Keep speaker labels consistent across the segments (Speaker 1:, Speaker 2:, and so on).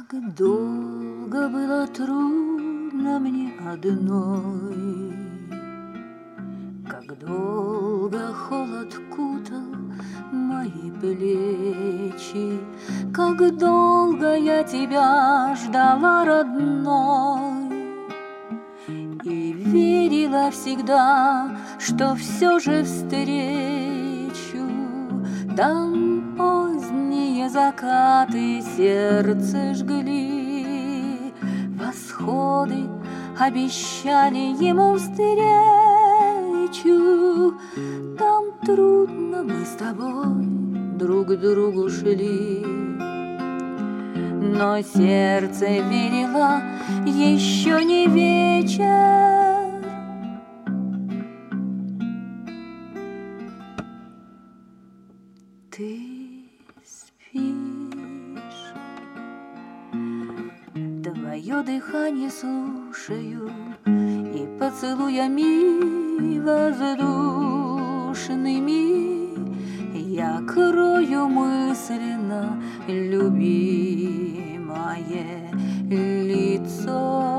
Speaker 1: Как долго было трудно мне одной, как долго холод кутал мои плечи, как долго я тебя ждала, родной, и верила всегда, что все же встречу. Там поздние закаты сердце жгли, восходы обещали ему встречу. Там трудно мы с тобой друг к другу шли, но сердце верило, еще не вечер. Ты спишь, твое дыхание слушаю, и поцелуями воздушными я крою мысленно любимое лицо.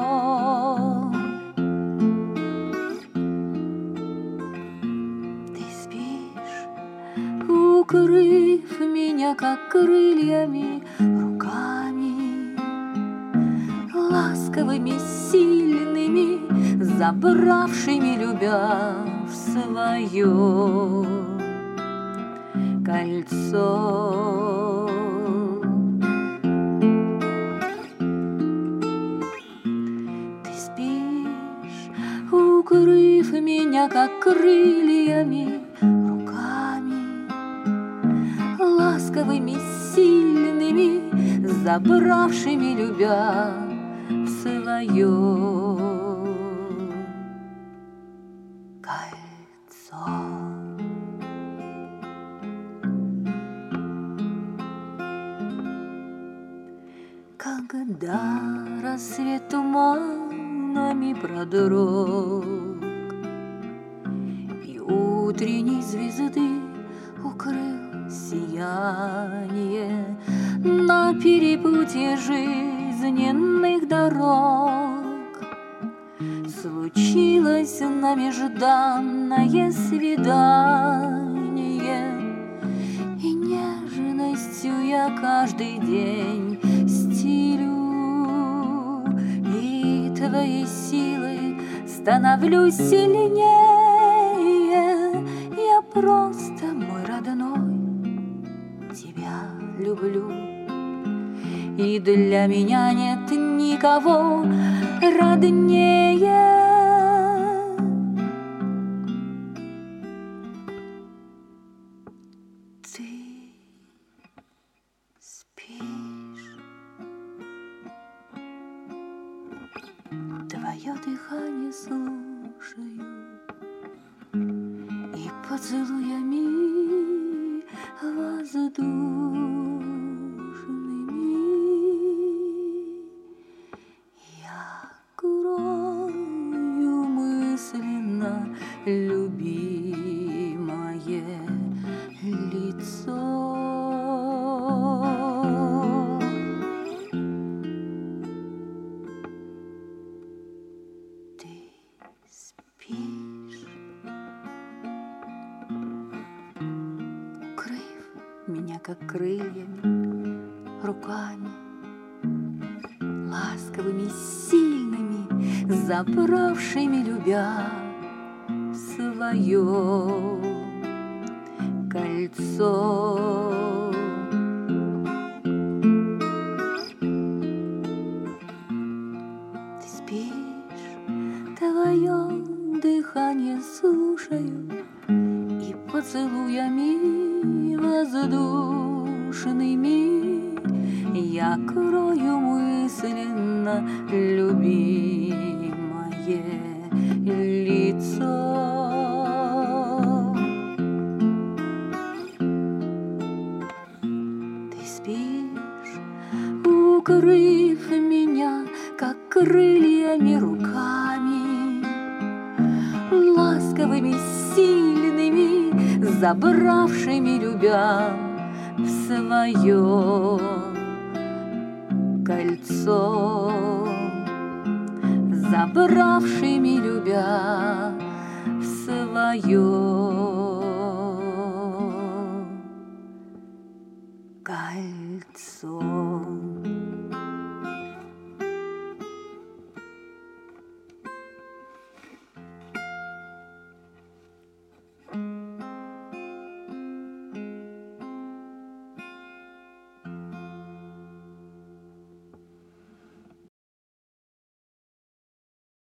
Speaker 1: Укрыв меня, как крыльями, руками ласковыми, сильными, забравшими любя в свое кольцо. Ты спишь, укрыв меня, как крыльями, ласковыми, сильными, забравшими любя в свое кольцо. Когда рассвет туманами продрог и утренней звезды укрыл сияние на перепутье жизненных дорог, случилось нежданное свидание, и нежностью я каждый день стелю, и твоей силой становлюсь сильнее. Я просто, мой родной, тебя люблю, и для меня нет никого роднее. Ты спишь, твое дыхание слушаю, и поцелуями воздушными я крою мысленно любимое лицо. Ты спишь, меня как крыльями, руками ласковыми, сильными, забравшими любя в свое кольцо. Ты спишь, твое дыхание слушаю, и поцелуями воздушными я крою мысленно любимое лицо. Ты спишь, укрыв меня, как крыльями, руками ласковыми, сильными, забравшими любя в свое кольцо, забравшими любя в свое